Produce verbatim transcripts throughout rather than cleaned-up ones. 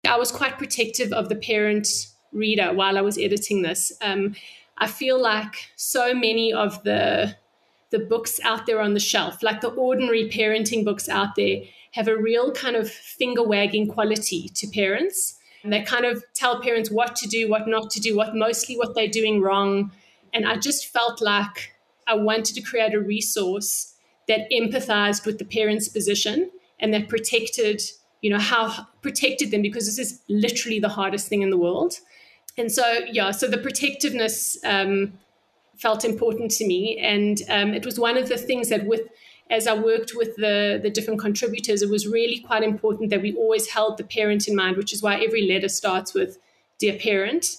I was quite protective of the parent reader while I was editing this. Um, I feel like so many of the the books out there on the shelf, like the ordinary parenting books out there, have a real kind of finger-wagging quality to parents. And they kind of tell parents what to do, what not to do, what mostly what they're doing wrong. And I just felt like I wanted to create a resource that empathized with the parent's position and that protected, you know, how protected them, because this is literally the hardest thing in the world. And so, yeah, so the protectiveness um, felt important to me. And um, it was one of the things that with, as I worked with the, the different contributors, it was really quite important that we always held the parent in mind, which is why every letter starts with "Dear Parent."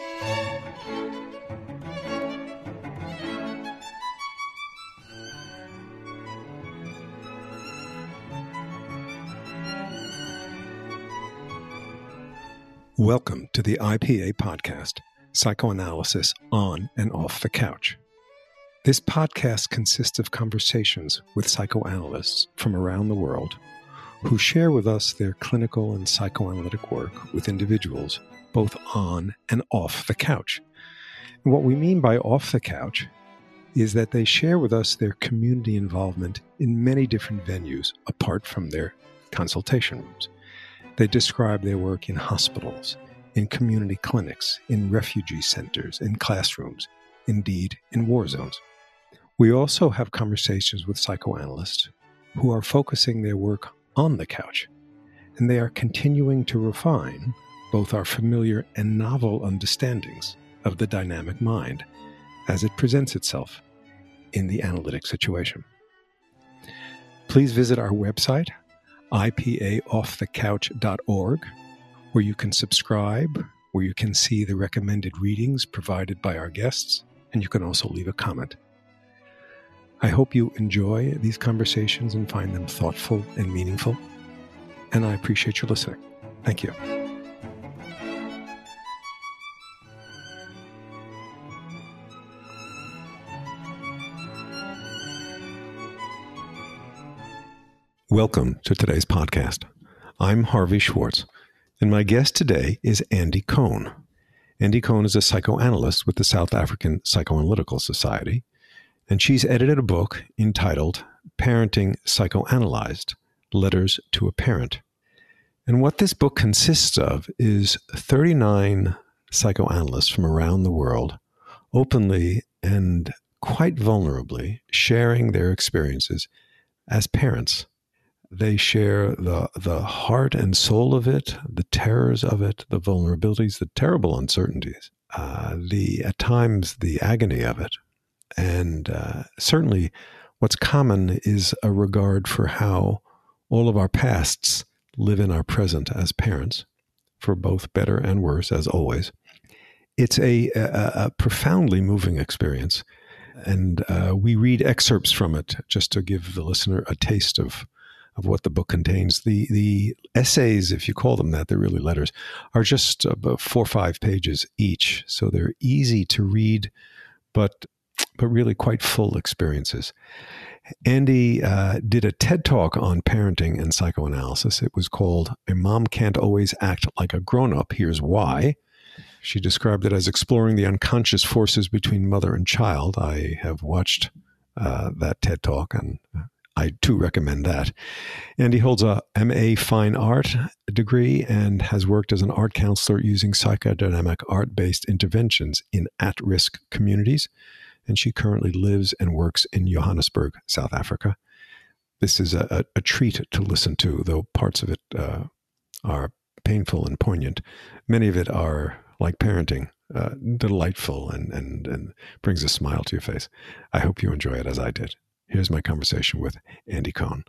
Welcome to the I P A podcast, Psychoanalysis on and Off the Couch. This podcast consists of conversations with psychoanalysts from around the world who share with us their clinical and psychoanalytic work with individuals both on and off the couch. And what we mean by off the couch is that they share with us their community involvement in many different venues apart from their consultation rooms. They describe their work in hospitals, in community clinics, in refugee centers, in classrooms, indeed in war zones. We also have conversations with psychoanalysts who are focusing their work on the couch, and they are continuing to refine both our familiar and novel understandings of the dynamic mind as it presents itself in the analytic situation. Please visit our website, I P A off the couch dot org, where you can subscribe, where you can see the recommended readings provided by our guests, and you can also leave a comment. I hope you enjoy these conversations and find them thoughtful and meaningful, and I appreciate your listening. Thank you. Welcome to today's podcast. I'm Harvey Schwartz, and my guest today is Andy Cohn. Andy Cohn is a psychoanalyst with the South African Psychoanalytical Society, and she's edited a book entitled Parenting Psychoanalyzed, Letters to a Parent. And what this book consists of is thirty-nine psychoanalysts from around the world openly and quite vulnerably sharing their experiences as parents. They share the the heart and soul of it, the terrors of it, the vulnerabilities, the terrible uncertainties, uh, the at times the agony of it. And uh, certainly what's common is a regard for how all of our pasts live in our present as parents, for both better and worse, as always. It's a, a, a profoundly moving experience. And uh, we read excerpts from it just to give the listener a taste of of what the book contains. The the essays, if you call them that, they're really letters, are just about four or five pages each. So they're easy to read, but but really quite full experiences. Andy uh, did a TED Talk on parenting and psychoanalysis. It was called A Mom Can't Always Act Like a Grown-Up, Here's Why. She described it as exploring the unconscious forces between mother and child. I have watched uh, that TED Talk, and I too recommend that. And he holds a M A Fine Art degree and has worked as an art counselor using psychodynamic art-based interventions in at-risk communities. And she currently lives and works in Johannesburg, South Africa. This is a, a, a treat to listen to, though parts of it uh, are painful and poignant. Many of it are, like parenting, uh, delightful and, and, and brings a smile to your face. I hope you enjoy it as I did. Here's my conversation with Andy Cohn.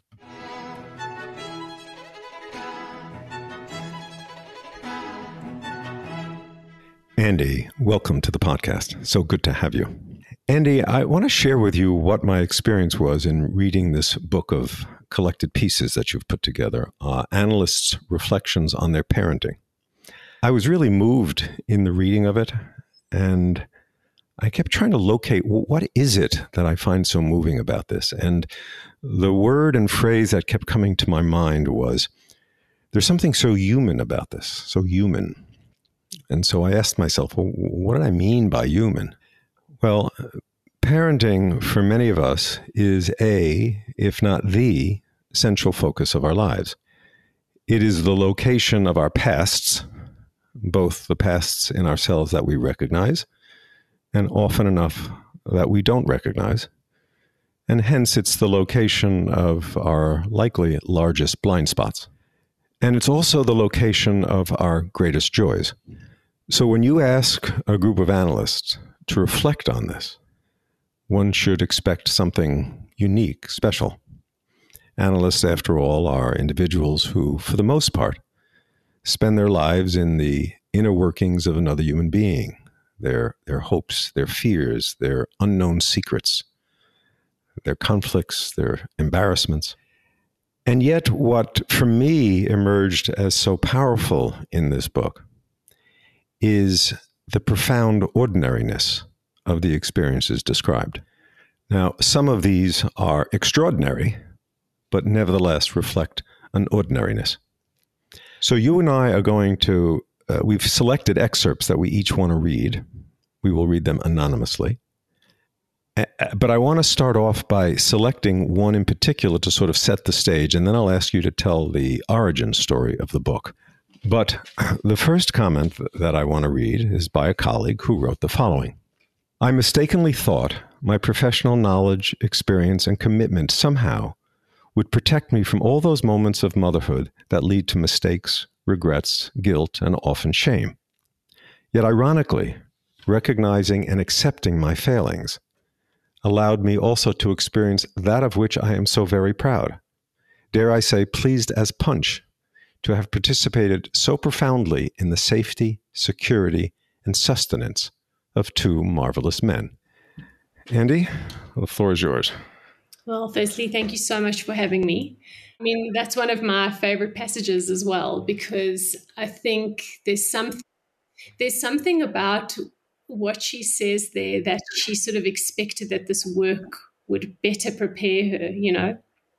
Andy, welcome to the podcast. So good to have you. Andy, I want to share with you what my experience was in reading this book of collected pieces that you've put together, uh, Analysts' Reflections on Their Parenting. I was really moved in the reading of it, and I kept trying to locate, well, what is it that I find so moving about this? And the word and phrase that kept coming to my mind was, there's something so human about this, so human. And so I asked myself, well, what did I mean by human? Well, parenting for many of us is a, if not the, central focus of our lives. It is the location of our pasts, both the pasts in ourselves that we recognize, and often enough that we don't recognize. And hence, it's the location of our likely largest blind spots. And it's also the location of our greatest joys. So when you ask a group of analysts to reflect on this, one should expect something unique, special. Analysts, after all, are individuals who, for the most part, spend their lives in the inner workings of another human being, their, their hopes, their fears, their unknown secrets, their conflicts, their embarrassments. And yet, what for me emerged as so powerful in this book is the profound ordinariness of the experiences described. Now, some of these are extraordinary, but nevertheless reflect an ordinariness. So you and I are going to, uh, we've selected excerpts that we each want to read. We will read them anonymously. Uh, but I want to start off by selecting one in particular to sort of set the stage, and then I'll ask you to tell the origin story of the book. But the first comment that I want to read is by a colleague who wrote the following. I mistakenly thought my professional knowledge, experience, and commitment somehow would protect me from all those moments of motherhood that lead to mistakes, regrets, guilt, and often shame. Yet ironically, recognizing and accepting my failings allowed me also to experience that of which I am so very proud. Dare I say, pleased as punch, to have participated so profoundly in the safety, security, and sustenance of two marvelous men. Andy, the floor is yours. Well, firstly, thank you so much for having me. I mean, that's one of my favorite passages as well, because I think there's some, there's something about what she says there that she sort of expected that this work would better prepare her, you know,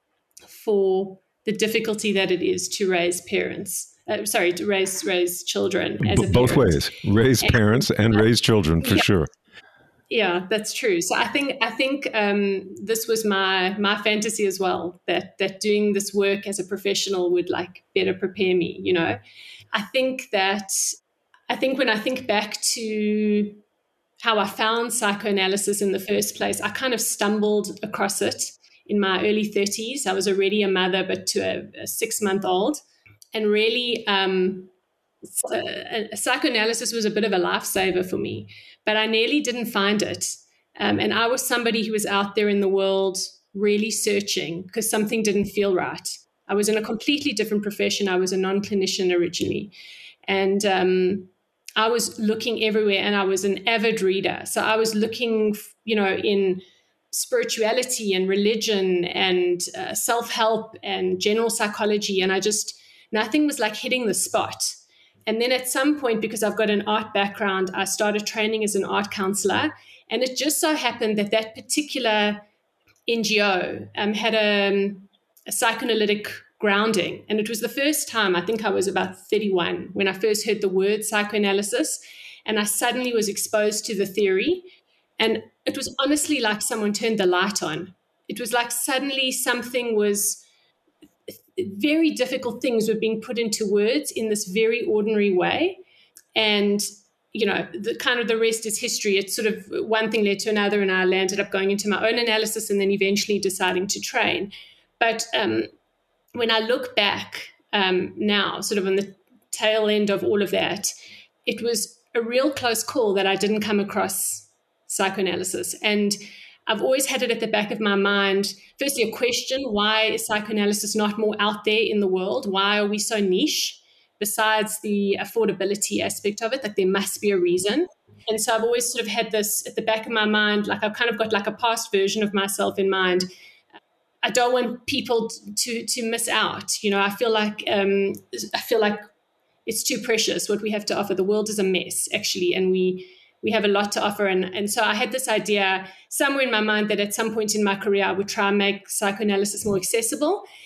for the difficulty that it is to raise parents. Uh, sorry, to raise raise children as a Both parent. ways, raise and, parents and uh, raise children, for yeah. sure. Yeah, that's true. So I think I think um, this was my my fantasy as well, that that doing this work as a professional would like better prepare me, you know. I think that I think when I think back to how I found psychoanalysis in the first place, I kind of stumbled across it in my early thirties. I was already a mother, but to a, a six-month-old. And really, um, a, a psychoanalysis was a bit of a lifesaver for me, but I nearly didn't find it. Um, and I was somebody who was out there in the world really searching because something didn't feel right. I was in a completely different profession. I was a non-clinician originally. And um, I was looking everywhere, and I was an avid reader. So I was looking, you know, in spirituality and religion and uh, self-help and general psychology. And I just, nothing was like hitting the spot. And then at some point, because I've got an art background, I started training as an art counselor. And it just so happened that that particular N G O um, had a, a psychoanalytic grounding. And it was the first time, I think I was about thirty-one, when I first heard the word psychoanalysis. And I suddenly was exposed to the theory. And it was honestly like someone turned the light on. It was like suddenly something was, very difficult things were being put into words in this very ordinary way. And, you know, the kind of the rest is history. It's sort of one thing led to another, and I landed up going into my own analysis and then eventually deciding to train. But um, when I look back um, now, sort of on the tail end of all of that, it was a real close call that I didn't come across psychoanalysis. And I've always had it at the back of my mind, firstly, a question, why is psychoanalysis not more out there in the world? Why are we so niche? Besides the affordability aspect of it, like there must be a reason. And so I've always sort of had this at the back of my mind, like I've kind of got like a past version of myself in mind. I don't want people to to miss out. You know, I feel like um, I feel like it's too precious what we have to offer. The world is a mess, actually, and we we have a lot to offer. And, and so I had this idea somewhere in my mind that at some point in my career, I would try and make psychoanalysis more accessible.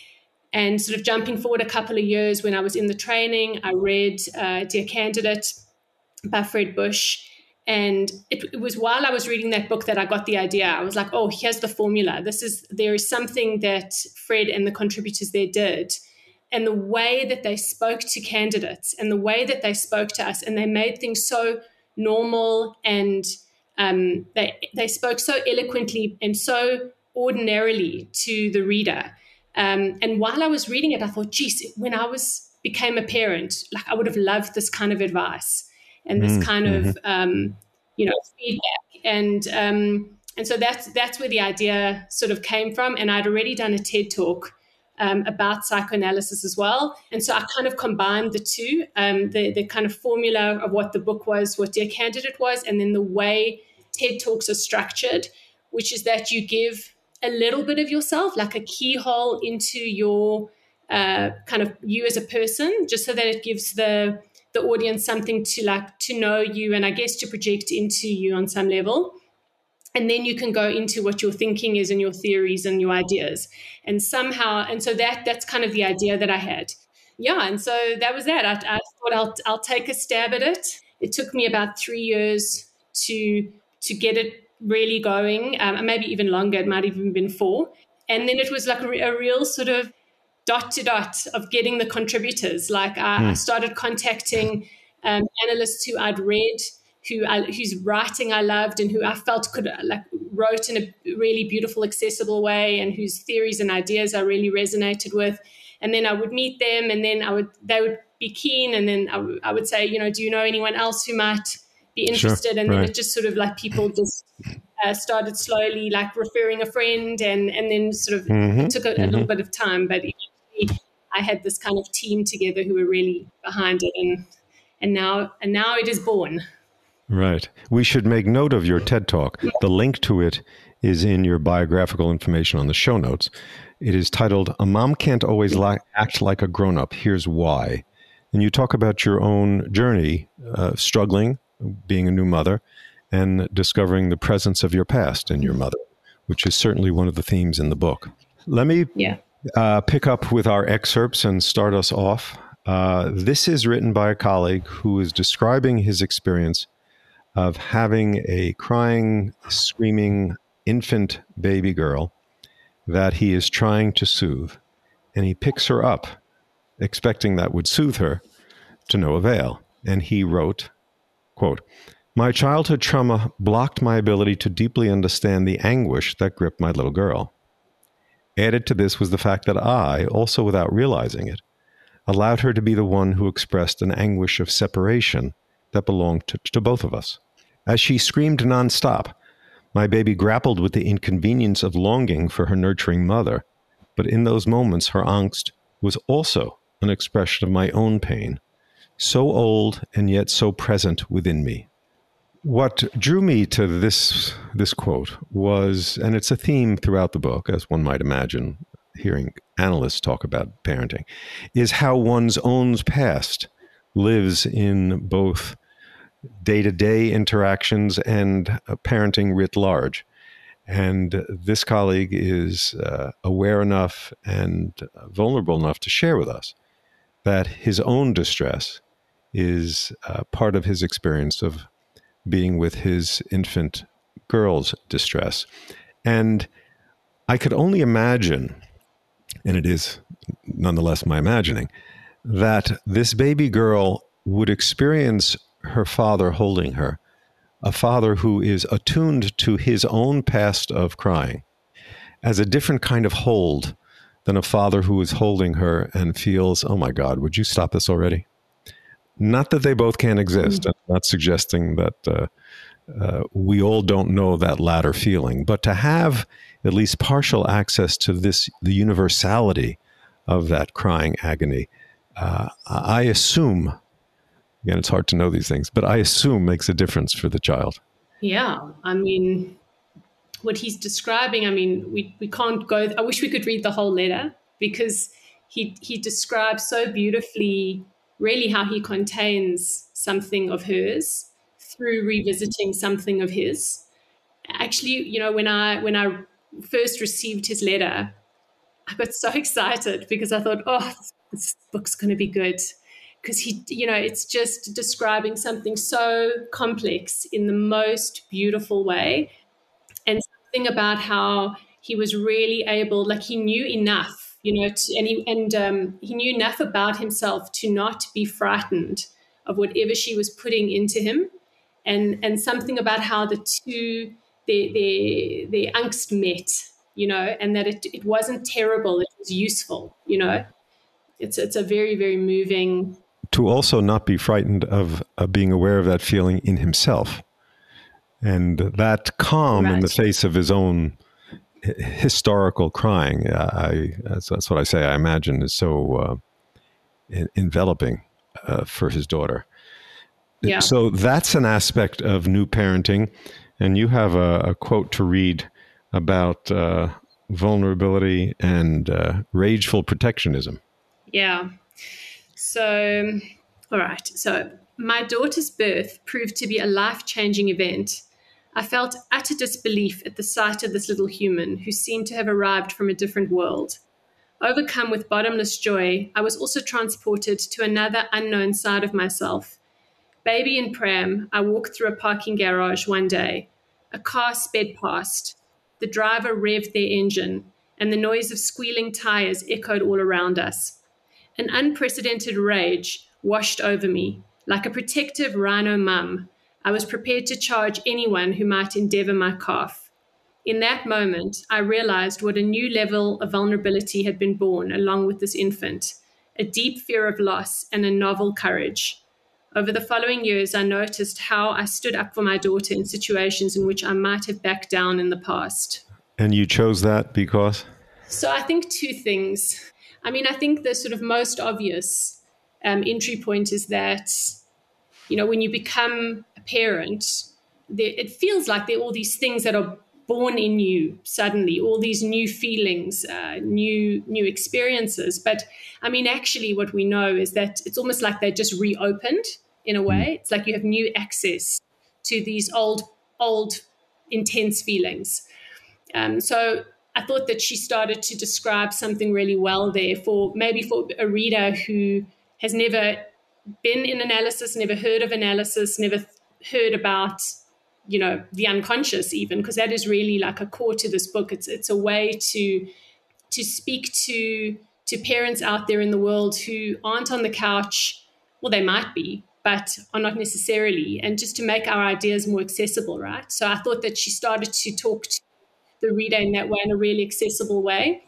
And sort of jumping forward a couple of years, when I was in the training, I read uh, Dear Candidate by Fred Bush. And it, it was while I was reading that book that I got the idea. I was like, oh, here's the formula. This is, there is something that Fred and the contributors there did. And the way that they spoke to candidates and the way that they spoke to us, and they made things so normal, and um, they, they spoke so eloquently and so ordinarily to the reader. Um, and while I was reading it, I thought, geez, when I was became a parent, like I would have loved this kind of advice and this mm, kind mm-hmm. of, um, you know, feedback. And um, and so that's that's where the idea sort of came from. And I'd already done a TED Talk um, about psychoanalysis as well. And so I kind of combined the two, um, the, the kind of formula of what the book was, what Dear Candidate was, and then the way TED Talks are structured, which is that you give a little bit of yourself, like a keyhole into your uh, kind of you as a person, just so that it gives the the audience something to like to know you, and I guess to project into you on some level. And then you can go into what your thinking is and your theories and your ideas. And somehow, and so that that's kind of the idea that I had. Yeah, and so that was that. I, I thought I'll I'll take a stab at it. It took me about three years to to get it really going, um, maybe even longer. It might have even been four. And then it was like a, a real sort of dot to dot of getting the contributors. Like I, mm. I started contacting um, analysts who I'd read, who I, whose writing I loved, and who I felt could like wrote in a really beautiful, accessible way, and whose theories and ideas I really resonated with. And then I would meet them, and then I would they would be keen, and then I, w- I would say, you know, do you know anyone else who might be interested? Sure, and then right. it just sort of like people just uh, started slowly like referring a friend, and and then sort of mm-hmm, it took a, mm-hmm. a little bit of time, but eventually I had this kind of team together who were really behind it, and and now and now it is born. Right. We should make note of your TED Talk. The link to it is in your biographical information on the show notes. It is titled, "A Mom Can't Always li- Act Like a Grown-Up. Here's Why." And you talk about your own journey, uh, struggling, being a new mother, and discovering the presence of your past in your mother, which is certainly one of the themes in the book. Let me yeah. uh, pick up with our excerpts and start us off. Uh, this is written by a colleague who is describing his experience of having a crying, screaming infant baby girl that he is trying to soothe. And he picks her up, expecting that would soothe her, to no avail. And he wrote, quote, "My childhood trauma blocked my ability to deeply understand the anguish that gripped my little girl. Added to this was the fact that I, also without realizing it, allowed her to be the one who expressed an anguish of separation that belonged to, to both of us. As she screamed nonstop, my baby grappled with the inconvenience of longing for her nurturing mother, but in those moments her angst was also an expression of my own pain, so old and yet so present within me." What drew me to this this quote was, and it's a theme throughout the book, as one might imagine, hearing analysts talk about parenting, is how one's own past lives in both day-to-day interactions and parenting writ large. And this colleague is uh, aware enough and vulnerable enough to share with us that his own distress is uh, part of his experience of being with his infant girl's distress. And I could only imagine, and it is nonetheless my imagining, that this baby girl would experience her father holding her, a father who is attuned to his own past of crying, as a different kind of hold than a father who is holding her and feels, oh my God, would you stop this already? Not that they both can't exist. Mm-hmm. I'm not suggesting that uh, uh, we all don't know that latter feeling, but to have at least partial access to this, the universality of that crying agony, uh, I assume, again, it's hard to know these things, but I assume makes a difference for the child. Yeah. I mean, what he's describing, I mean, we, we can't go, I wish we could read the whole letter, because he he describes so beautifully really how he contains something of hers through revisiting something of his. Actually, you know, when I when I first received his letter, I got so excited because I thought, oh, this book's going to be good. Because he, you know, it's just describing something so complex in the most beautiful way. And something about how he was really able, like he knew enough, you know, to, and he and um, he knew enough about himself to not be frightened of whatever she was putting into him, and and something about how the two their their, their angst met, you know, and that it it wasn't terrible, it was useful, you know. It's it's a very, very moving. To also not be frightened of uh, being aware of that feeling in himself, and that calm right. in the face of his own historical crying, I, that's, that's what I say, I imagine is so uh, enveloping uh, for his daughter. Yeah. So that's an aspect of new parenting. And you have a, a quote to read about uh, vulnerability and uh, rageful protectionism. Yeah. So, all right. So my daughter's birth proved to be a life-changing event. I felt utter disbelief at the sight of this little human who seemed to have arrived from a different world. Overcome with bottomless joy, I was also transported to another unknown side of myself. Baby in pram, I walked through a parking garage one day. A car sped past. The driver revved their engine, and the noise of squealing tires echoed all around us. An unprecedented rage washed over me, like a protective rhino mum. I was prepared to charge anyone who might endeavor my calf. In that moment, I realized what a new level of vulnerability had been born along with this infant, a deep fear of loss and a novel courage. Over the following years, I noticed how I stood up for my daughter in situations in which I might have backed down in the past. And you chose that because? So I think two things. I mean, I think the sort of most obvious um, entry point is that, you know, when you become a parent, there, it feels like there are all these things that are born in you suddenly, all these new feelings, uh, new new experiences. But I mean, actually, what we know is that it's almost like they're just reopened in a way. It's like you have new access to these old, old, intense feelings. Um, so I thought that she started to describe something really well there for maybe for a reader who has never been in analysis, never heard of analysis, never heard about, you know, the unconscious even, because that is really like a core to this book. It's it's a way to to speak to to parents out there in the world who aren't on the couch, well, they might be, but are not necessarily, and just to make our ideas more accessible, right? So I thought that she started to talk to the reader in that way, in a really accessible way.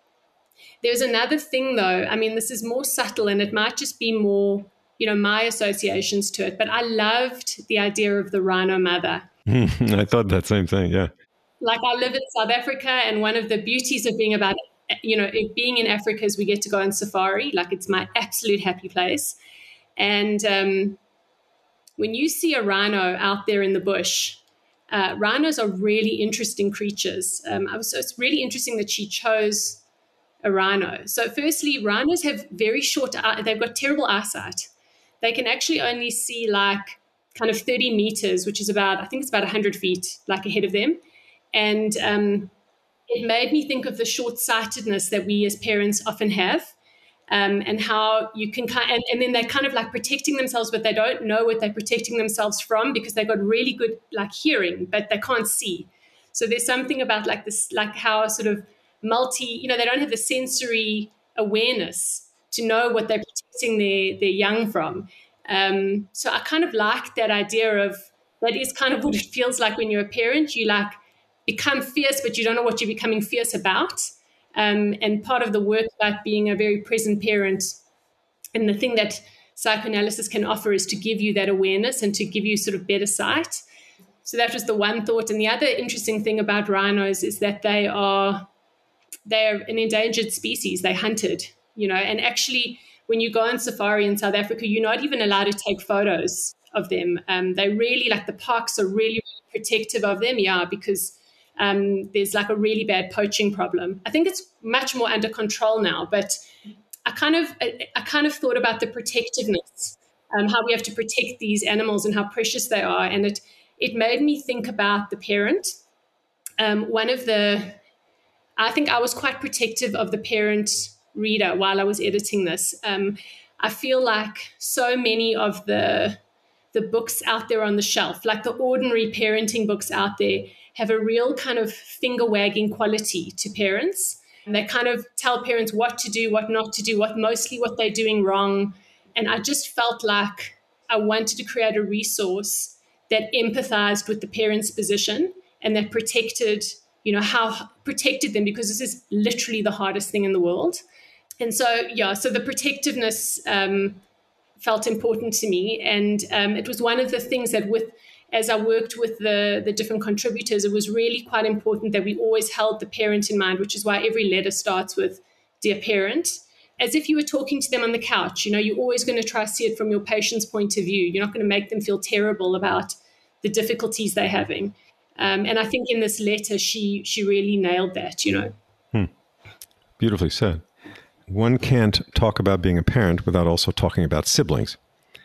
There's another thing, though. I mean, this is more subtle, and it might just be more, you know, my associations to it, but I loved the idea of the rhino mother. I thought that same thing, yeah. Like, I live in South Africa, and one of the beauties of being about, you know, being in Africa is we get to go on safari. Like, it's my absolute happy place. And um, when you see a rhino out there in the bush, uh, rhinos are really interesting creatures. Um, I was, so it's really interesting that she chose a rhino. So firstly, rhinos have very short, they've got terrible eyesight. They can actually only see like kind of thirty meters, which is about, I think it's about one hundred feet, like ahead of them. And um, it made me think of the short-sightedness that we as parents often have, um, and how you can kind of, and, and then they're kind of like protecting themselves, but they don't know what they're protecting themselves from because they've got really good like hearing, but they can't see. So there's something about like this, like how sort of multi, you know, they don't have the sensory awareness to know what they're protecting their, their young from. Um, so I kind of like that idea of, that is kind of what it feels like when you're a parent. You like become fierce, but you don't know what you're becoming fierce about. Um, and part of the work about being a very present parent, and the thing that psychoanalysis can offer is to give you that awareness and to give you sort of better sight. So that was the one thought. And the other interesting thing about rhinos is that they are, they're an endangered species. They're hunted, you know, and actually when you go on safari in South Africa, you're not even allowed to take photos of them. Um, they really, like the parks are really, really protective of them, yeah, because um, there's like a really bad poaching problem. I think it's much more under control now, but I kind of, I, I kind of thought about the protectiveness, um, how we have to protect these animals and how precious they are. And it, it made me think about the parent. Um, one of the, I think I was quite protective of the parent reader while I was editing this. Um, I feel like so many of the the books out there on the shelf, like the ordinary parenting books out there, have a real kind of finger wagging quality to parents. And they kind of tell parents what to do, what not to do, what mostly what they're doing wrong. And I just felt like I wanted to create a resource that empathized with the parent's position and that protected, you know, how protected them, because this is literally the hardest thing in the world. And so, yeah, so the protectiveness um, felt important to me. And um, it was one of the things that with, as I worked with the, the different contributors, it was really quite important that we always held the parent in mind, which is why every letter starts with "Dear Parent," as if you were talking to them on the couch. You know, you're always going to try to see it from your patient's point of view. You're not going to make them feel terrible about the difficulties they're having. Um, and I think in this letter, she she really nailed that, you know. Hmm. Beautifully said. One can't talk about being a parent without also talking about siblings.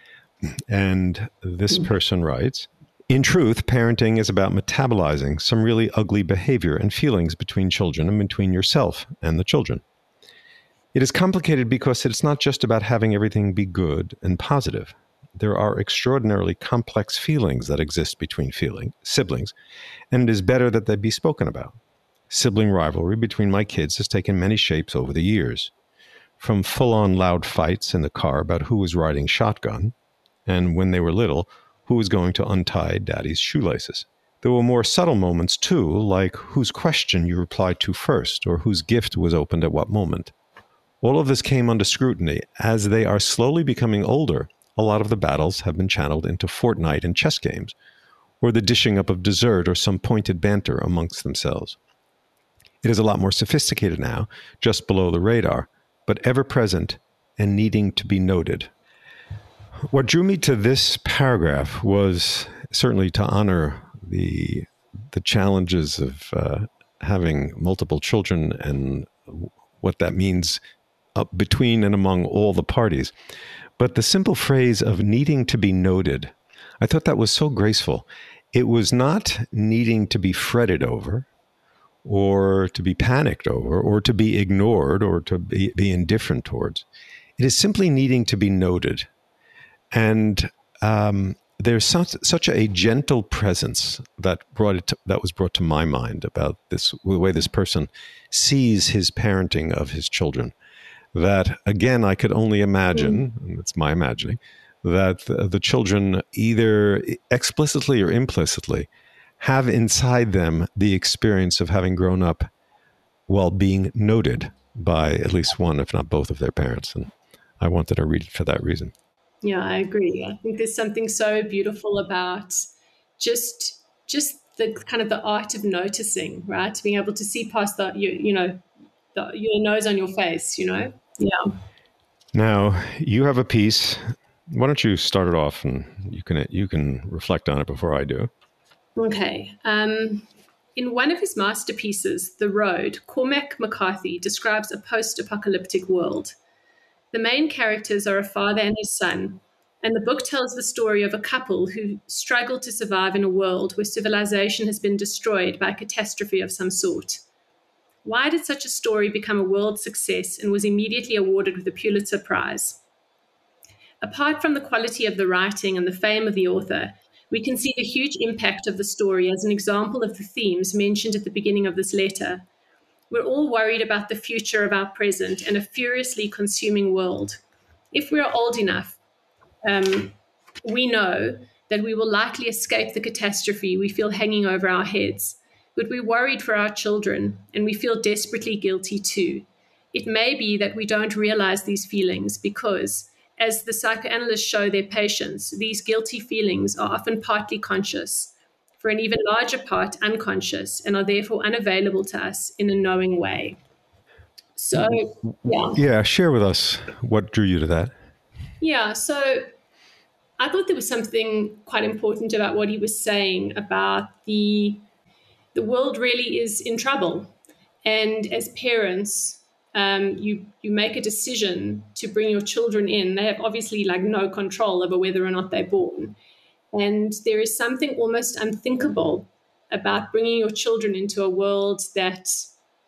And this person writes, "In truth, parenting is about metabolizing some really ugly behavior and feelings between children and between yourself and the children. It is complicated because it's not just about having everything be good and positive. There are extraordinarily complex feelings that exist between feeling, siblings, and it is better that they be spoken about. Sibling rivalry between my kids has taken many shapes over the years, from full-on loud fights in the car about who was riding shotgun, and when they were little, who was going to untie daddy's shoelaces. There were more subtle moments, too, like whose question you replied to first, or whose gift was opened at what moment. All of this came under scrutiny. As they are slowly becoming older, a lot of the battles have been channeled into Fortnite and chess games, or the dishing up of dessert or some pointed banter amongst themselves. It is a lot more sophisticated now, just below the radar, but ever present and needing to be noted." What drew me to this paragraph was certainly to honor the the challenges of uh, having multiple children and what that means up between and among all the parties. But the simple phrase of needing to be noted, I thought that was so graceful. It was not needing to be fretted over or to be panicked over or to be ignored or to be, be indifferent towards. It is simply needing to be noted. And um, there's such, such a gentle presence that brought it to, that was brought to my mind about this, the way this person sees his parenting of his children, that, again, I could only imagine, mm. and it's my imagining, that the, the children either explicitly or implicitly have inside them the experience of having grown up while being noted by at least one, if not both, of their parents. And I wanted to read it for that reason. Yeah, I agree. I think there's something so beautiful about just just the kind of the art of noticing, right? Being able to see past the, you, you know, the, your nose on your face, you know? Yeah. Now, you have a piece. Why don't you start it off and you can you can reflect on it before I do. Okay. Um, in one of his masterpieces, The Road, Cormac McCarthy describes a post-apocalyptic world. The main characters are a father and his son, and the book tells the story of a couple who struggle to survive in a world where civilization has been destroyed by a catastrophe of some sort. Why did such a story become a world success and was immediately awarded with the Pulitzer Prize? Apart from the quality of the writing and the fame of the author, we can see the huge impact of the story as an example of the themes mentioned at the beginning of this letter. We're all worried about the future of our present and a furiously consuming world. If we are old enough, um, we know that we will likely escape the catastrophe we feel hanging over our heads. But we're worried for our children, and we feel desperately guilty too. It may be that we don't realize these feelings because, as the psychoanalysts show their patients, these guilty feelings are often partly conscious, for an even larger part unconscious, and are therefore unavailable to us in a knowing way. So, yeah. Yeah, share with us what drew you to that. Yeah, so I thought there was something quite important about what he was saying about the the world really is in trouble. And as parents, um, you you make a decision to bring your children in. They have obviously like no control over whether or not they're born. And there is something almost unthinkable about bringing your children into a world that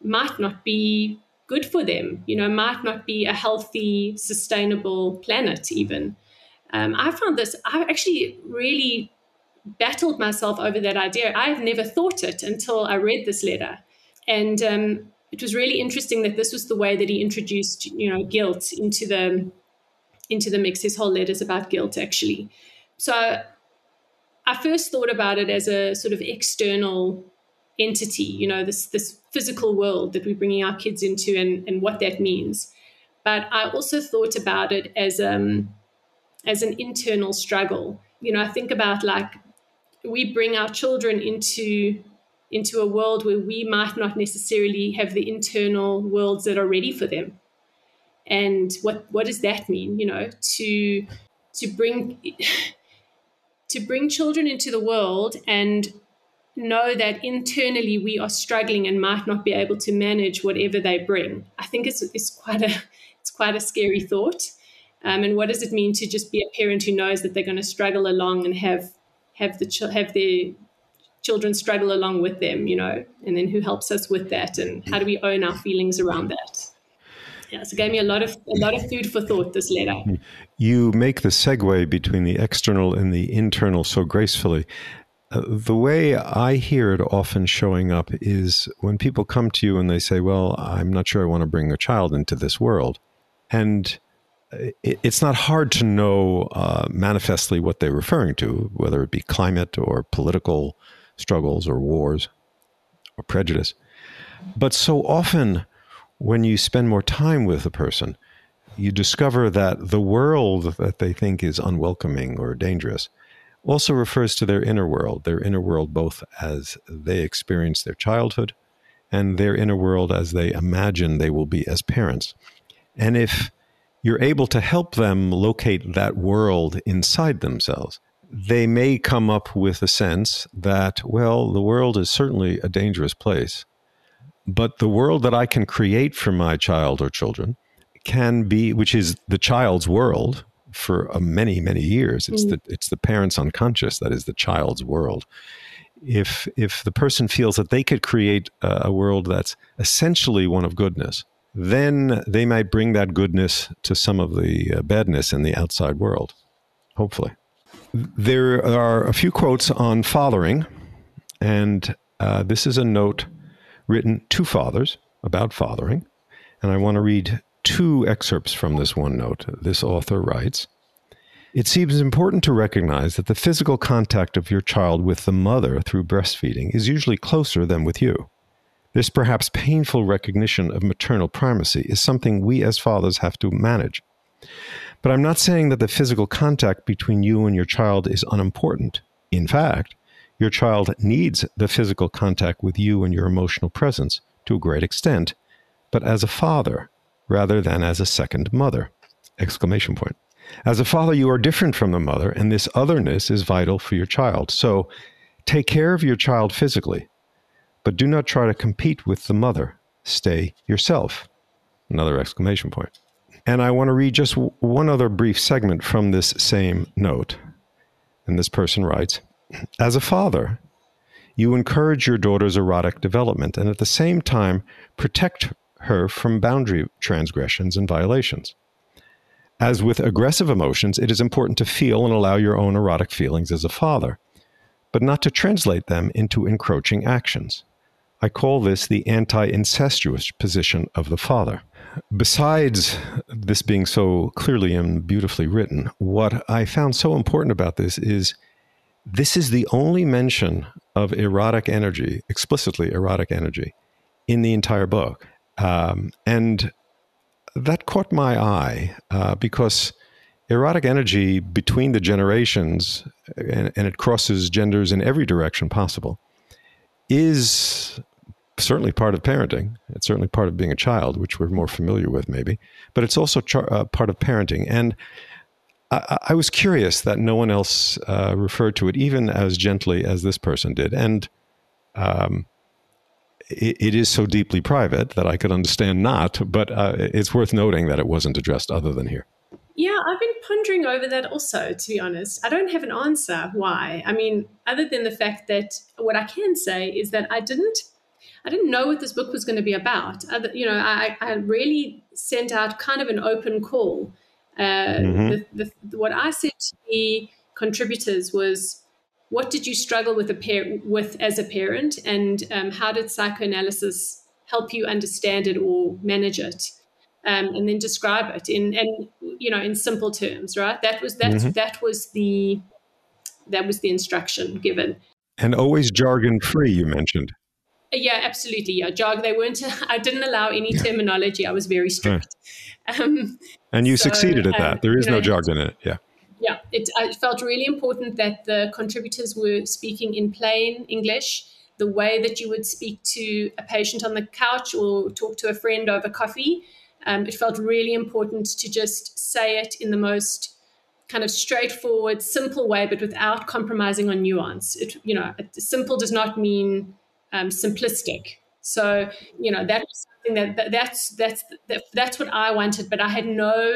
might not be good for them, you know, might not be a healthy, sustainable planet even. Um, I found this, I actually really battled myself over that idea. I've never thought it until I read this letter. And um, it was really interesting that this was the way that he introduced, you know, guilt into the into the mix. His whole letters about guilt, actually. So I first thought about it as a sort of external entity, you know, this this physical world that we're bringing our kids into, and, and what that means. But I also thought about it as um as an internal struggle. You know, I think about, like, we bring our children into into a world where we might not necessarily have the internal worlds that are ready for them. And what what does that mean? You know, to to bring to bring children into the world and know that internally we are struggling and might not be able to manage whatever they bring. I think it's it's quite a it's quite a scary thought. Um, and what does it mean to just be a parent who knows that they're going to struggle along and have have the ch- have their children struggle along with them, you know, and then who helps us with that, and how do we own our feelings around that? Yeah, so it gave me a lot of a lot of food for thought, this letter. You make the segue between the external and the internal so gracefully. Uh, the way I hear it often showing up is when people come to you and they say, well, I'm not sure I want to bring a child into this world. And it, it's not hard to know uh, manifestly what they're referring to, whether it be climate or political struggles or wars or prejudice. But so often when you spend more time with a person, you discover that the world that they think is unwelcoming or dangerous also refers to their inner world, their inner world both as they experience their childhood and their inner world as they imagine they will be as parents. And if you're able to help them locate that world inside themselves, they may come up with a sense that, well, the world is certainly a dangerous place, but the world that I can create for my child or children can be, which is the child's world for uh, many, many years. It's mm. the it's the parent's unconscious that is the child's world. If if the person feels that they could create a, a world that's essentially one of goodness, then they might bring that goodness to some of the uh, badness in the outside world, hopefully. There are a few quotes on fathering, and uh, this is a note written to fathers about fathering, and I want to read two excerpts from this one note. This author writes, "It seems important to recognize that the physical contact of your child with the mother through breastfeeding is usually closer than with you. This perhaps painful recognition of maternal primacy is something we as fathers have to manage. But I'm not saying that the physical contact between you and your child is unimportant. In fact, your child needs the physical contact with you and your emotional presence to a great extent, but as a father rather than as a second mother!" Exclamation point. As a father, you are different from the mother, and this otherness is vital for your child. So take care of your child physically, but do not try to compete with the mother. Stay yourself. Another exclamation point. And I want to read just one other brief segment from this same note. And this person writes, "As a father, you encourage your daughter's erotic development and at the same time protect her from boundary transgressions and violations. As with aggressive emotions, it is important to feel and allow your own erotic feelings as a father, but not to translate them into encroaching actions. I call this the anti-incestuous position of the father." Besides this being so clearly and beautifully written, what I found so important about this is this is the only mention of erotic energy, explicitly erotic energy, in the entire book. Um, and that caught my eye uh, because erotic energy between the generations, and, and it crosses genders in every direction possible, is certainly part of parenting. It's certainly part of being a child, which we're more familiar with maybe, but it's also char- uh, part of parenting. And I, I was curious that no one else uh, referred to it even as gently as this person did. And um, it, it is so deeply private that I could understand not, but uh, it's worth noting that it wasn't addressed other than here. Yeah, I've been pondering over that also, to be honest. I don't have an answer why. I mean, other than the fact that what I can say is that I didn't I didn't know what this book was going to be about. I, you know, I, I really sent out kind of an open call. Uh, Mm-hmm. the, the, what I said to the contributors was, what did you struggle with a par- with as a parent, and um, how did psychoanalysis help you understand it or manage it? Um, and then describe it in, and you know, in simple terms, right? That was that. Mm-hmm. That was the that was the instruction given. And always jargon free, you mentioned. Yeah, absolutely. Yeah, jargon. They weren't. I didn't allow any terminology. I was very strict. Right. Um, and you so, succeeded at that. Um, there is you know, no jargon in it. Yeah. Yeah, it, it felt really important that the contributors were speaking in plain English, the way that you would speak to a patient on the couch or talk to a friend over coffee. Um, it felt really important to just say it in the most kind of straightforward, simple way, but without compromising on nuance. It, you know, simple does not mean um, simplistic. So, you know, that was something that, that that's that's that, that's what I wanted, but I had no.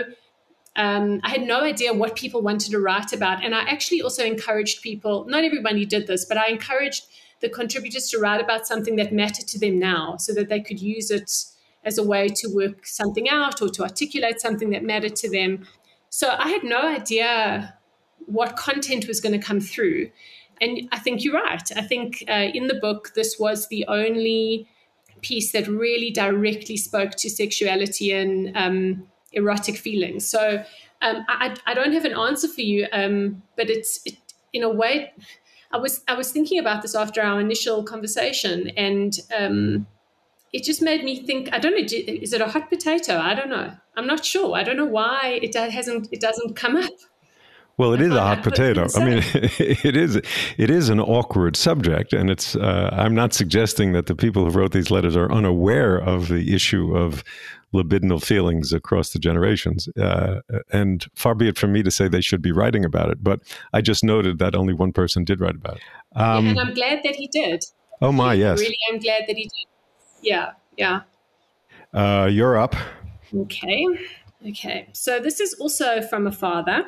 Um, I had no idea what people wanted to write about. And I actually also encouraged people, not everybody did this, but I encouraged the contributors to write about something that mattered to them now so that they could use it as a way to work something out or to articulate something that mattered to them. So I had no idea what content was going to come through. And I think you're right. I think uh, in the book, this was the only piece that really directly spoke to sexuality and um, erotic feelings. So um, I, I don't have an answer for you, um, but it's it, in a way, I was I was thinking about this after our initial conversation, and um, it just made me think. I don't know. Is it a hot potato? I don't know. I'm not sure. I don't know why it hasn't. It doesn't come up. Well, it I is a hot I potato. I mean, it is it is an awkward subject, and it's. Uh, I'm not suggesting that the people who wrote these letters are unaware of the issue of libidinal feelings across the generations, uh, and far be it from me to say they should be writing about it. But I just noted that only one person did write about it. Um, yeah, and I'm glad that he did. Oh my, I yes. Really, I'm glad that he did. Yeah, yeah. Uh, you're up. Okay, okay. So this is also from a father.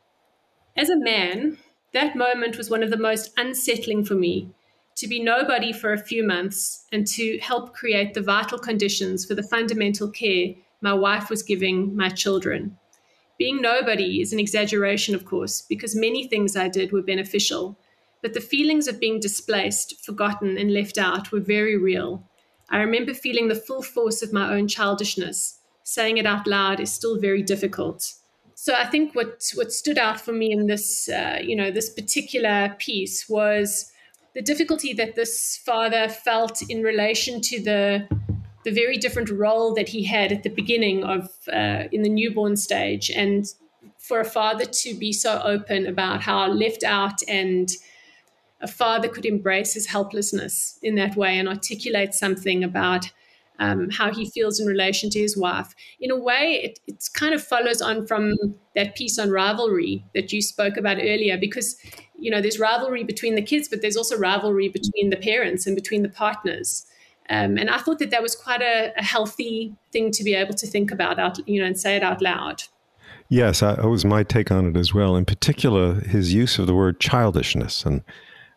As a man, that moment was one of the most unsettling for me, to be nobody for a few months and to help create the vital conditions for the fundamental care my wife was giving my children. Being nobody is an exaggeration, of course, because many things I did were beneficial, but the feelings of being displaced, forgotten, and left out were very real. I remember feeling the full force of my own childishness. Saying it out loud is still very difficult. So I think what what stood out for me in this, uh, you know, this particular piece was the difficulty that this father felt in relation to the the very different role that he had at the beginning of uh, in the newborn stage, and for a father to be so open about how left out and a father could embrace his helplessness in that way and articulate something about Um, how he feels in relation to his wife. In a way, it, it kind of follows on from that piece on rivalry that you spoke about earlier, because, you know, there's rivalry between the kids, but there's also rivalry between the parents and between the partners. Um, and I thought that that was quite a, a healthy thing to be able to think about, out, you know, and say it out loud. Yes, I, that was my take on it as well. In particular, his use of the word childishness and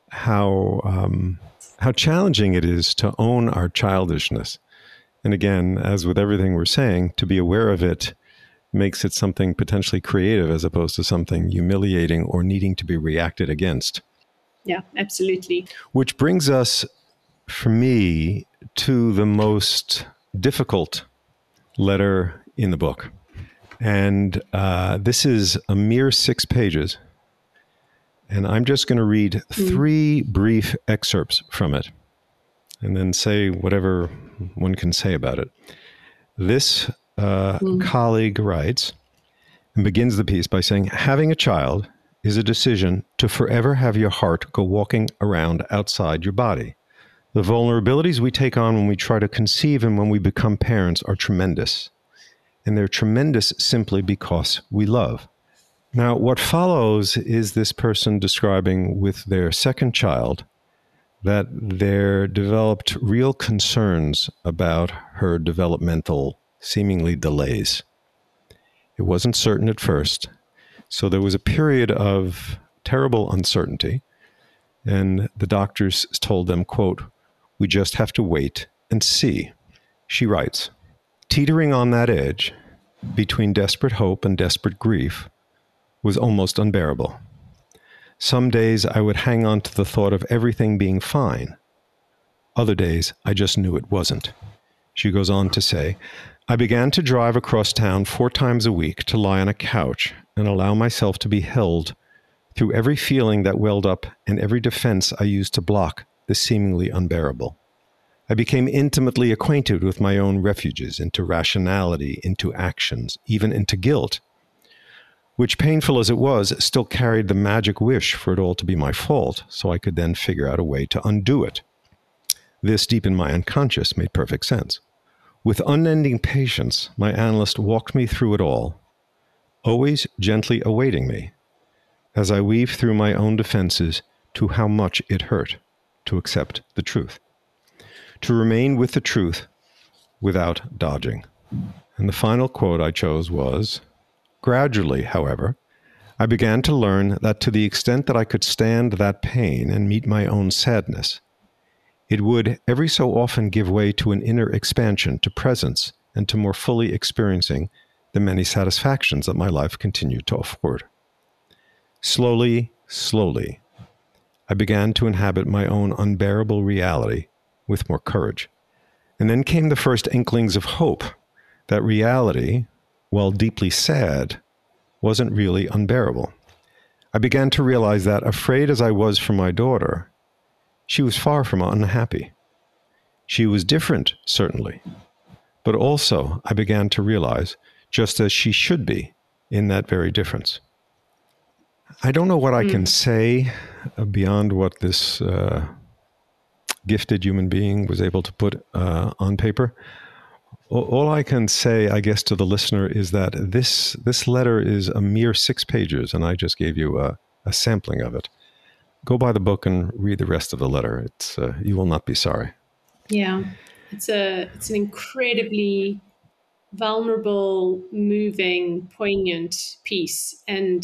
how um, how challenging it is to own our childishness. And again, as with everything we're saying, to be aware of it makes it something potentially creative as opposed to something humiliating or needing to be reacted against. Yeah, absolutely. Which brings us, for me, to the most difficult letter in the book. And uh, this is a mere six pages. And I'm just going to read three mm. brief excerpts from it and then say whatever one can say about it. This uh, mm. colleague writes and begins the piece by saying, having a child is a decision to forever have your heart go walking around outside your body. The vulnerabilities we take on when we try to conceive and when we become parents are tremendous. And they're tremendous simply because we love. Now, what follows is this person describing with their second child that there developed real concerns about her developmental, seemingly delays. It wasn't certain at first, so there was a period of terrible uncertainty, and the doctors told them, quote, We just have to wait and see. She writes, teetering on that edge between desperate hope and desperate grief was almost unbearable. Some days I would hang on to the thought of everything being fine. Other days I just knew it wasn't. She goes on to say, I began to drive across town four times a week to lie on a couch and allow myself to be held through every feeling that welled up and every defense I used to block the seemingly unbearable. I became intimately acquainted with my own refuges into rationality, into actions, even into guilt, which, painful as it was, still carried the magic wish for it all to be my fault, so I could then figure out a way to undo it. This, deep in my unconscious, made perfect sense. With unending patience, my analyst walked me through it all, always gently awaiting me, as I weaved through my own defenses to how much it hurt to accept the truth, to remain with the truth without dodging. And the final quote I chose was, gradually, however, I began to learn that to the extent that I could stand that pain and meet my own sadness, it would every so often give way to an inner expansion, to presence, and to more fully experiencing the many satisfactions that my life continued to afford. Slowly, slowly, I began to inhabit my own unbearable reality with more courage. And then came the first inklings of hope that reality, while deeply sad, wasn't really unbearable. I began to realize that, afraid as I was for my daughter, she was far from unhappy. She was different, certainly, but also I began to realize just as she should be in that very difference. I don't know what I can say beyond what this uh, gifted human being was able to put uh, on paper. All I can say, I guess, to the listener is that this this letter is a mere six pages, and I just gave you a, a sampling of it. Go buy the book and read the rest of the letter. It's uh, you will not be sorry. Yeah, it's a it's an incredibly vulnerable, moving, poignant piece, and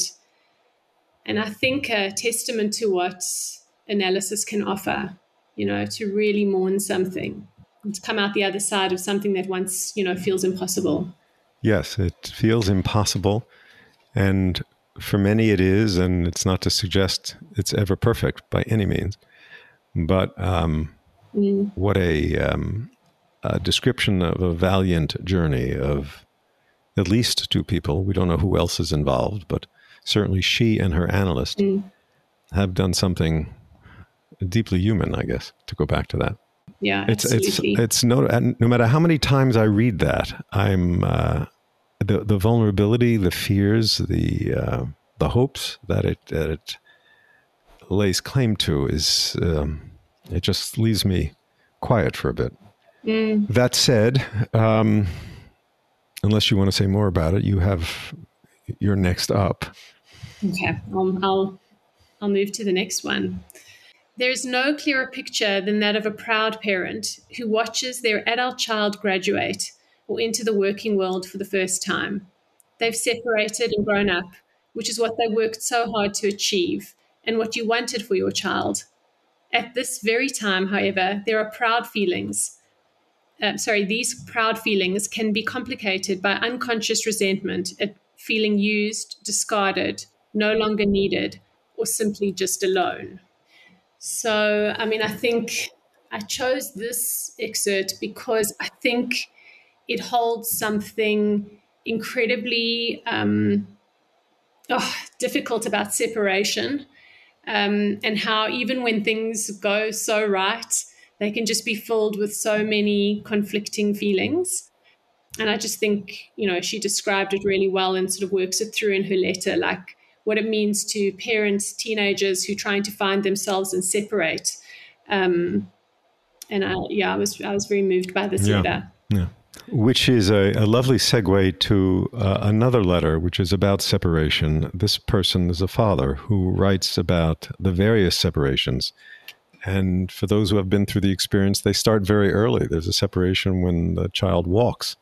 and I think a testament to what analysis can offer. You know, to really mourn something, to come out the other side of something that once, you know, feels impossible. Yes, it feels impossible. And for many it is, and it's not to suggest it's ever perfect by any means. But um, mm. what a, um, a description of a valiant journey of at least two people. We don't know who else is involved, but certainly she and her analyst mm. have done something deeply human, I guess, to go back to that. Yeah, it's absolutely. it's it's no no matter how many times I read that, I'm uh, the the vulnerability, the fears, the uh, the hopes that it that it lays claim to is um, it just leaves me quiet for a bit. Mm. That said, um, unless you want to say more about it, you have you're next up. Okay, um, I'll I'll move to the next one. There is no clearer picture than that of a proud parent who watches their adult child graduate or enter the working world for the first time. They've separated and grown up, which is what they worked so hard to achieve and what you wanted for your child. At this very time, however, there are proud feelings. Uh, sorry, these proud feelings can be complicated by unconscious resentment at feeling used, discarded, no longer needed, or simply just alone. So, I mean, I think I chose this excerpt because I think it holds something incredibly um, oh, difficult about separation um, and how even when things go so right, they can just be filled with so many conflicting feelings. And I just think, you know, she described it really well and sort of works it through in her letter, like what it means to parents, teenagers who are trying to find themselves and separate. Um, and I, yeah, I was I was very moved by this yeah, letter. Yeah, which is a, a lovely segue to uh, another letter, which is about separation. This person is a father who writes about the various separations. And for those who have been through the experience, they start very early. There's a separation when the child walks.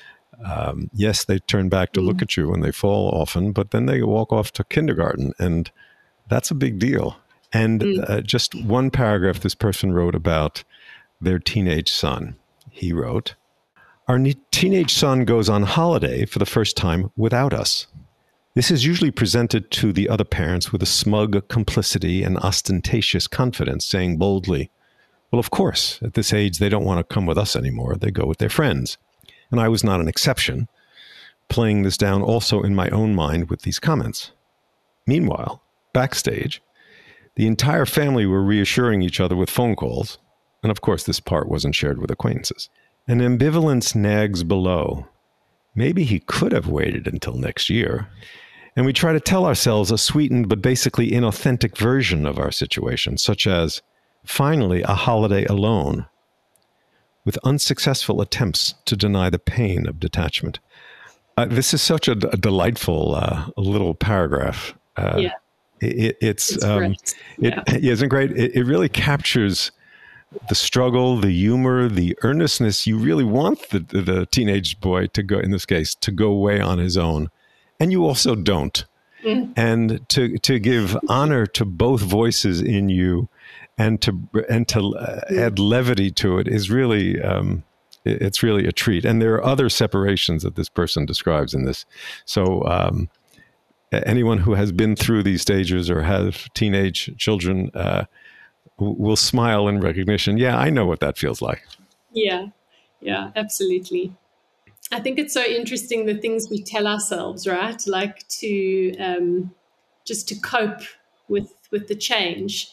Um, yes, they turn back to mm. look at you when they fall often, but then they walk off to kindergarten, and that's a big deal. And mm. uh, just one paragraph this person wrote about their teenage son. He wrote, "Our ne- teenage son goes on holiday for the first time without us. This is usually presented to the other parents with a smug complicity and ostentatious confidence, saying boldly, 'Well, of course, at this age, they don't want to come with us anymore. They go with their friends.' And I was not an exception, playing this down also in my own mind with these comments. Meanwhile, backstage, the entire family were reassuring each other with phone calls. And of course, this part wasn't shared with acquaintances. An ambivalence nags below. Maybe he could have waited until next year. And we try to tell ourselves a sweetened but basically inauthentic version of our situation, such as, finally, a holiday alone, with unsuccessful attempts to deny the pain of detachment." Uh, this is such a, a delightful uh, little paragraph. Uh, yeah. It, it's it's um, great. it, Yeah. it isn't great. It, it really captures the struggle, the humor, the earnestness. You really want the, the, the teenage boy to go, in this case, to go away on his own. And you also don't. Mm. And to to give honor to both voices in you and to and to add levity to it is really, um, it's really a treat. And there are other separations that this person describes in this. So um, anyone who has been through these stages or has teenage children uh, will smile in recognition. Yeah, I know what that feels like. Yeah, yeah, absolutely. I think it's so interesting the things we tell ourselves, right? Like to um, just to cope with with the change.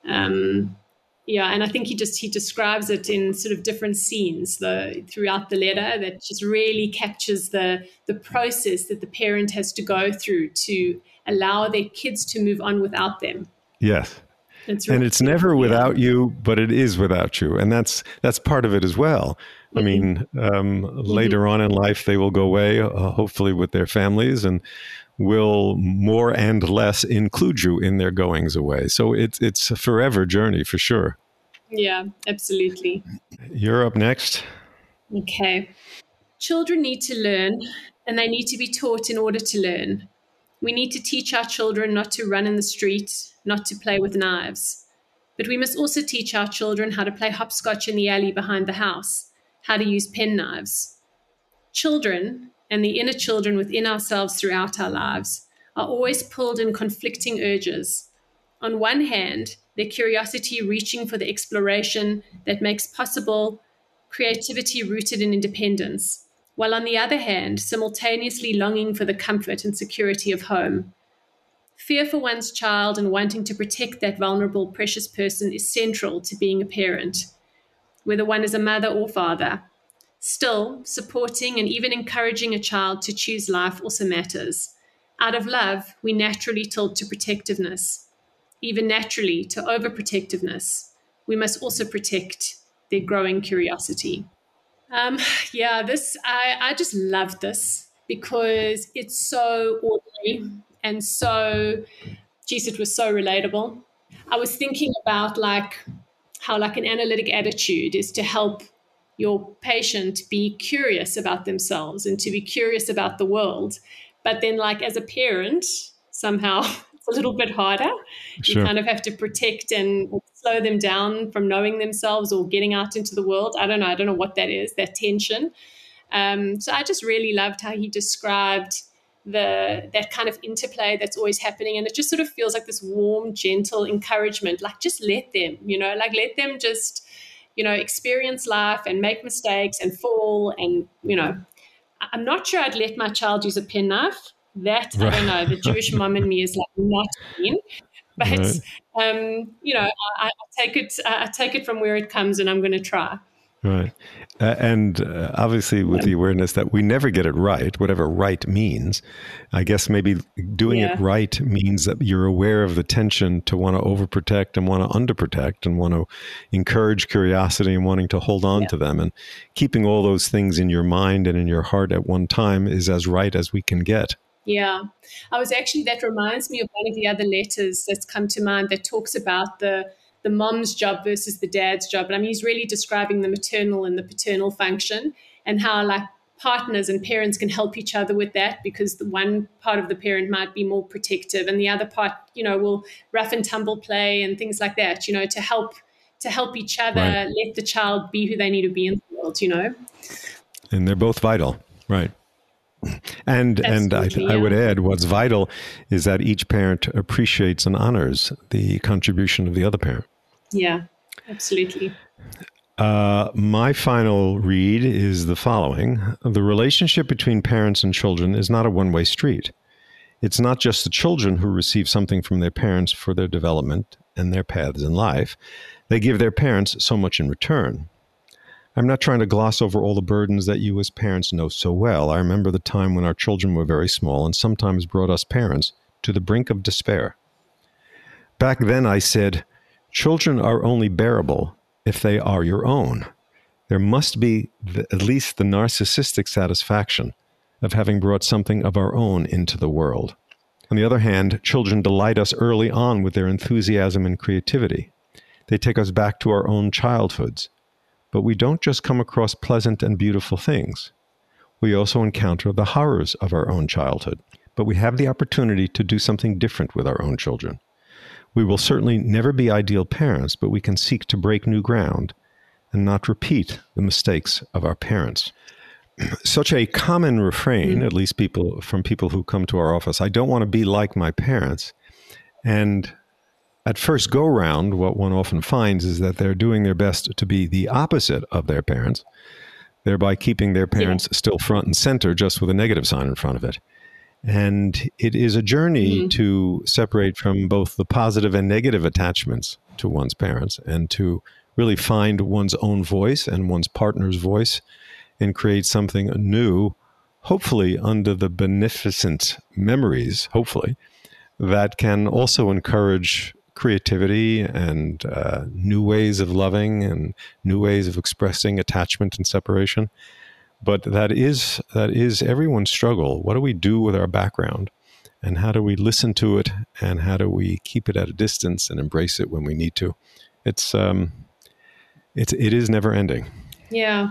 Um, yeah, and I think he just he describes it in sort of different scenes the, throughout the letter that just really captures the the process that the parent has to go through to allow their kids to move on without them. Yes. It's really and it's never yeah. without you, but it is without you. And that's that's part of it as well. I mm-hmm. mean, um, mm-hmm. later on in life, they will go away, uh, hopefully with their families, and will more and less include you in their goings away. So it's it's a forever journey for sure. Yeah, absolutely. You're up next. Okay. Children need to learn, and they need to be taught in order to learn. We need to teach our children not to run in the street, not to play with knives. But we must also teach our children how to play hopscotch in the alley behind the house, how to use penknives. Children, and the inner children within ourselves throughout our lives, are always pulled in conflicting urges. On one hand, their curiosity reaching for the exploration that makes possible creativity rooted in independence, while on the other hand, simultaneously longing for the comfort and security of home. Fear for one's child and wanting to protect that vulnerable, precious person is central to being a parent, whether one is a mother or father. Still, supporting and even encouraging a child to choose life also matters. Out of love, we naturally tilt to protectiveness, even naturally to overprotectiveness. We must also protect their growing curiosity. Um, yeah, this I, I just love this because it's so ordinary and so, geez, it was so relatable. I was thinking about like how like an analytic attitude is to help your patient be curious about themselves and to be curious about the world. But then like as a parent, somehow it's a little bit harder. Sure. You kind of have to protect and slow them down from knowing themselves or getting out into the world. I don't know. I don't know what that is, that tension. Um, so I just really loved how he described the that kind of interplay that's always happening. And it just sort of feels like this warm, gentle encouragement, like just let them, you know, like let them just, you know, experience life and make mistakes and fall. And, you know, I'm not sure I'd let my child use a penknife. That, right. I don't know, the Jewish mom in me is like not keen. But, right. um, you know, I, I take it I take it from where it comes and I'm going to try. Right. Uh, and uh, obviously with the awareness that we never get it right, whatever right means, I guess maybe doing yeah. it right means that you're aware of the tension to want to overprotect and want to underprotect and want to encourage curiosity and wanting to hold on yeah. to them. And keeping all those things in your mind and in your heart at one time is as right as we can get. Yeah. I was actually, that reminds me of one of the other letters that's come to mind that talks about the the mom's job versus the dad's job. And I mean, he's really describing the maternal and the paternal function and how like partners and parents can help each other with that, because the one part of the parent might be more protective and the other part, you know, will rough and tumble play and things like that, you know, to help to help each other, right. let the child be who they need to be in the world, you know? And they're both vital, right? And and I, yeah. I would add, what's vital is that each parent appreciates and honors the contribution of the other parent. Yeah, absolutely. Uh, my final read is the following. The relationship between parents and children is not a one-way street. It's not just the children who receive something from their parents for their development and their paths in life. They give their parents so much in return. I'm not trying to gloss over all the burdens that you as parents know so well. I remember the time when our children were very small and sometimes brought us parents to the brink of despair. Back then I said, children are only bearable if they are your own. There must be the, at least the narcissistic satisfaction of having brought something of our own into the world. On the other hand, children delight us early on with their enthusiasm and creativity. They take us back to our own childhoods. But we don't just come across pleasant and beautiful things. We also encounter the horrors of our own childhood. But we have the opportunity to do something different with our own children. We will certainly never be ideal parents, but we can seek to break new ground and not repeat the mistakes of our parents. Such a common refrain, mm. at least people from people who come to our office, I don't want to be like my parents. And at first go round, what one often finds is that they're doing their best to be the opposite of their parents, thereby keeping their parents yeah. still front and center, just with a negative sign in front of it. And it is a journey mm-hmm. to separate from both the positive and negative attachments to one's parents and to really find one's own voice and one's partner's voice and create something new, hopefully under the beneficent memories, hopefully, that can also encourage creativity and uh, new ways of loving and new ways of expressing attachment and separation. But that is that is everyone's struggle. What do we do with our background? And how do we listen to it? And how do we keep it at a distance and embrace it when we need to? It's um, it's it is never ending. Yeah,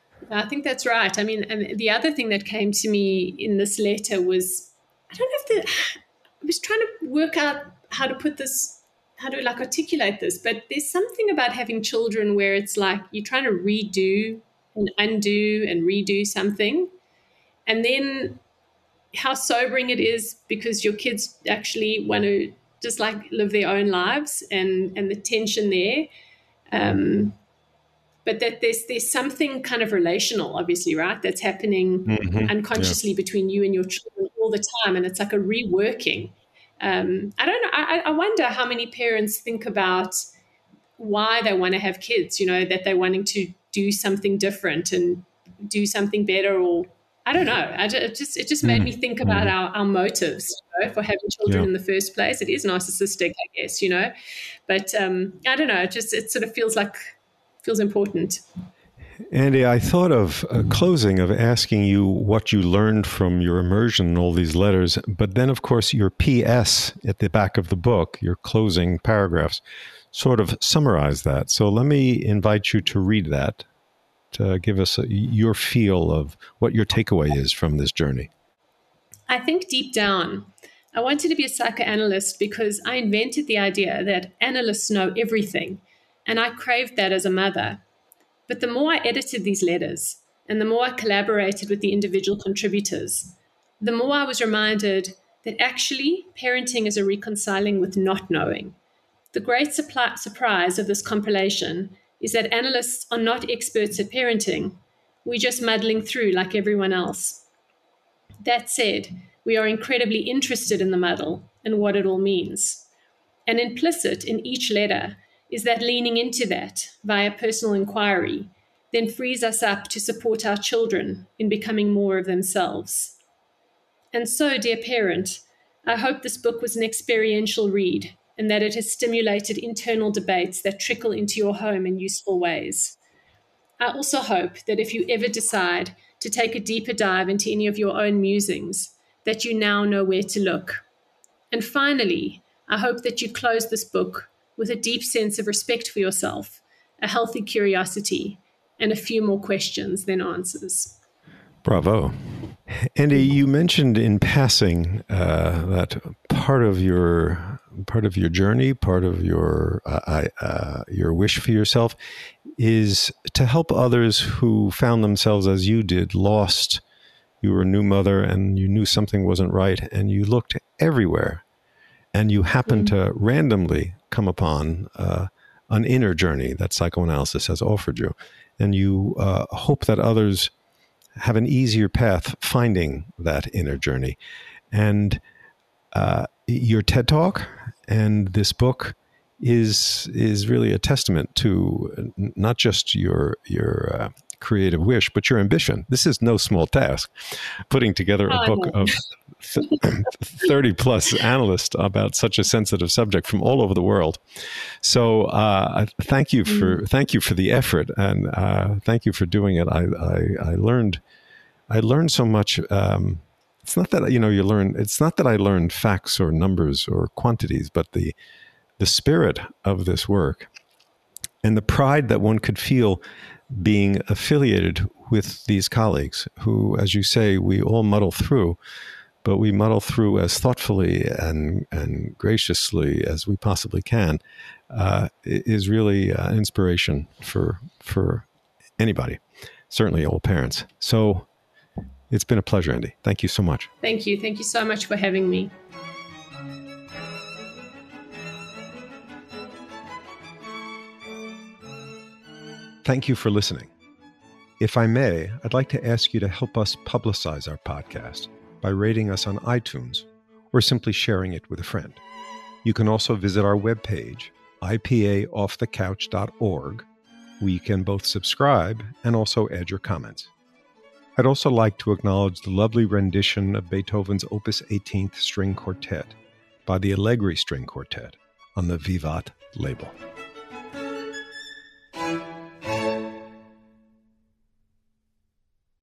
I think that's right. I mean, and the other thing that came to me in this letter was, I don't know if the, I was trying to work out how to put this, how to like articulate this, but there's something about having children where it's like you're trying to redo and undo and redo something. And then how sobering it is because your kids actually want to just like live their own lives and, and the tension there. Um, but that there's there's something kind of relational, obviously, right, that's happening mm-hmm. unconsciously yeah. between you and your children all the time. And it's like a reworking. Um, I don't know. I, I wonder how many parents think about why they want to have kids, you know, that they're wanting to do something different and do something better, or I don't know. I just, it just it just made me think about our, our motives, you know, for having children yeah. in the first place. It is narcissistic, I guess, you know, but um, I don't know. It just it sort of feels like feels important. Andy, I thought of a closing of asking you what you learned from your immersion in all these letters, but then, of course, your P S at the back of the book, your closing paragraphs, sort of summarize that. So let me invite you to read that, to give us a, your feel of what your takeaway is from this journey. I think deep down, I wanted to be a psychoanalyst because I invented the idea that analysts know everything, and I craved that as a mother. But the more I edited these letters and the more I collaborated with the individual contributors, the more I was reminded that actually parenting is a reconciling with not knowing. The great supply, surprise of this compilation is that analysts are not experts at parenting. We're just muddling through like everyone else. That said, we are incredibly interested in the muddle and what it all means. And implicit in each letter is that leaning into that via personal inquiry then frees us up to support our children in becoming more of themselves. And so, dear parent, I hope this book was an experiential read and that it has stimulated internal debates that trickle into your home in useful ways. I also hope that if you ever decide to take a deeper dive into any of your own musings, that you now know where to look. And finally, I hope that you close this book with a deep sense of respect for yourself, a healthy curiosity, and a few more questions than answers. Bravo. Andy, you mentioned in passing uh, that part of your part of your journey, part of your uh, uh, your wish for yourself, is to help others who found themselves as you did, lost. You were a new mother, and you knew something wasn't right, and you looked everywhere, and you happened mm. to randomly come upon uh, an inner journey that psychoanalysis has offered you, and you uh, hope that others have an easier path finding that inner journey. And uh, your TED Talk and this book is is really a testament to not just your your uh, creative wish, but your ambition. This is no small task, putting together a book of thirty plus analysts about such a sensitive subject from all over the world. So uh, thank you for mm. thank you for the effort, and uh, thank you for doing it. I I, I learned I learned so much. Um, it's not that you know you learn. It's not that I learned facts or numbers or quantities, but the the spirit of this work and the pride that one could feel being affiliated with these colleagues who, as you say, we all muddle through, but we muddle through as thoughtfully and, and graciously as we possibly can, uh, is really an inspiration for, for anybody, certainly all parents. So it's been a pleasure, Andy. Thank you so much. Thank you. Thank you so much for having me. Thank you for listening. If I may, I'd like to ask you to help us publicize our podcast by rating us on iTunes or simply sharing it with a friend. You can also visit our webpage, I P A off the couch dot org, where you can both subscribe and also add your comments. I'd also like to acknowledge the lovely rendition of Beethoven's Opus eighteenth String Quartet by the Allegri String Quartet on the Vivat label.